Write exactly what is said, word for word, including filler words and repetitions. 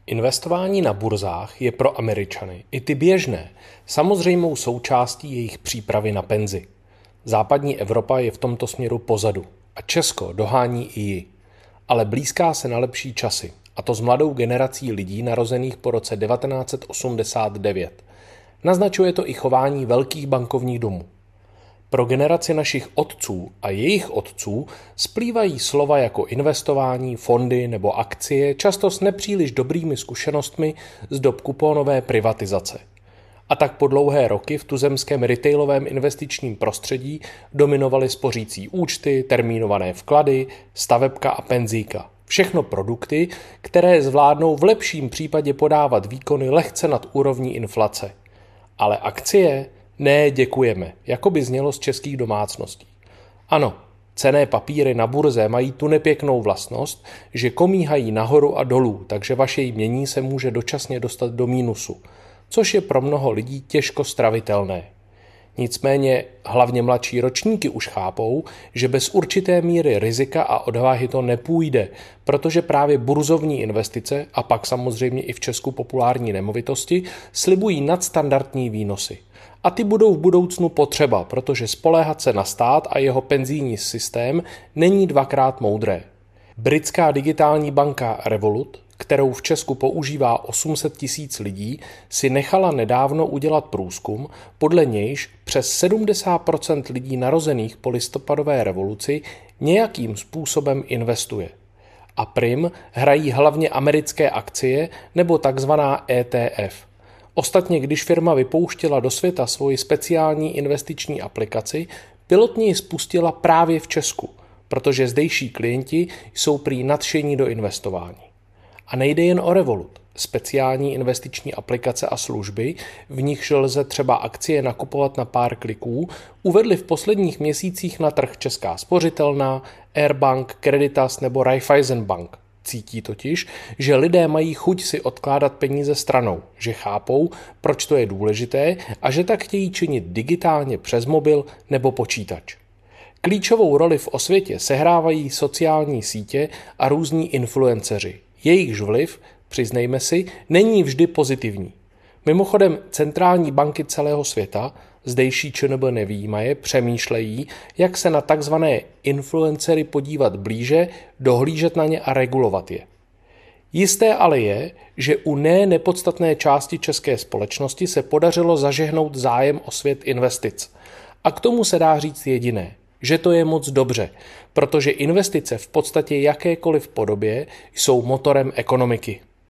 Investování na burzách je pro Američany, i ty běžné, samozřejmou součástí jejich přípravy na penzi. Západní Evropa je v tomto směru pozadu a Česko dohání i ji. Ale blízká se na lepší časy, a to s mladou generací lidí narozených po roce devatenáct set osmdesát devět. Naznačuje to i chování velkých bankovních domů. Pro generaci našich otců a jejich otců splývají slova jako investování, fondy nebo akcie často s nepříliš dobrými zkušenostmi z dob kuponové privatizace. A tak po dlouhé roky v tuzemském retailovém investičním prostředí dominovaly spořící účty, termínované vklady, stavebka a penzíka. Všechno produkty, které zvládnou v lepším případě podávat výkony lehce nad úrovní inflace. Ale akcie? Ne, děkujeme, jako by znělo z českých domácností. Ano, cenné papíry na burze mají tu nepěknou vlastnost, že komíhají nahoru a dolů, takže vaše jmění se může dočasně dostat do mínusu, což je pro mnoho lidí těžko stravitelné. Nicméně hlavně mladší ročníky už chápou, že bez určité míry rizika a odvahy to nepůjde, protože právě burzovní investice a pak samozřejmě i v Česku populární nemovitosti slibují nadstandardní výnosy. A ty budou v budoucnu potřeba, protože spoléhat se na stát a jeho penzijní systém není dvakrát moudré. Britská digitální banka Revolut, kterou v Česku používá osm set tisíc lidí, si nechala nedávno udělat průzkum, podle nějž přes sedmdesát procent lidí narozených po listopadové revoluci nějakým způsobem investuje. A prim hrají hlavně americké akcie nebo takzvaná E T F. Ostatně, když firma vypouštěla do světa svoji speciální investiční aplikaci, pilotně ji spustila právě v Česku, protože zdejší klienti jsou prý nadšení do investování. A nejde jen o Revolut. Speciální investiční aplikace a služby, v nichž lze třeba akcie nakupovat na pár kliků, uvedly v posledních měsících na trh Česká spořitelna, Airbank, Creditas nebo Raiffeisenbank. Cítí totiž, že lidé mají chuť si odkládat peníze stranou, že chápou, proč to je důležité a že tak chtějí činit digitálně přes mobil nebo počítač. Klíčovou roli v osvětě sehrávají sociální sítě a různí influenceři. Jejichž vliv, přiznejme si, není vždy pozitivní. Mimochodem, centrální banky celého světa, zdejší ČNB nevyjímaje, přemýšlejí, jak se na takzvané influencery podívat blíže, dohlížet na ně a regulovat je. Jisté ale je, že u ne nepodstatné části české společnosti se podařilo zažehnout zájem o svět investic. A k tomu se dá říct jediné, že to je moc dobře, protože investice v podstatě jakékoliv podobě jsou motorem ekonomiky.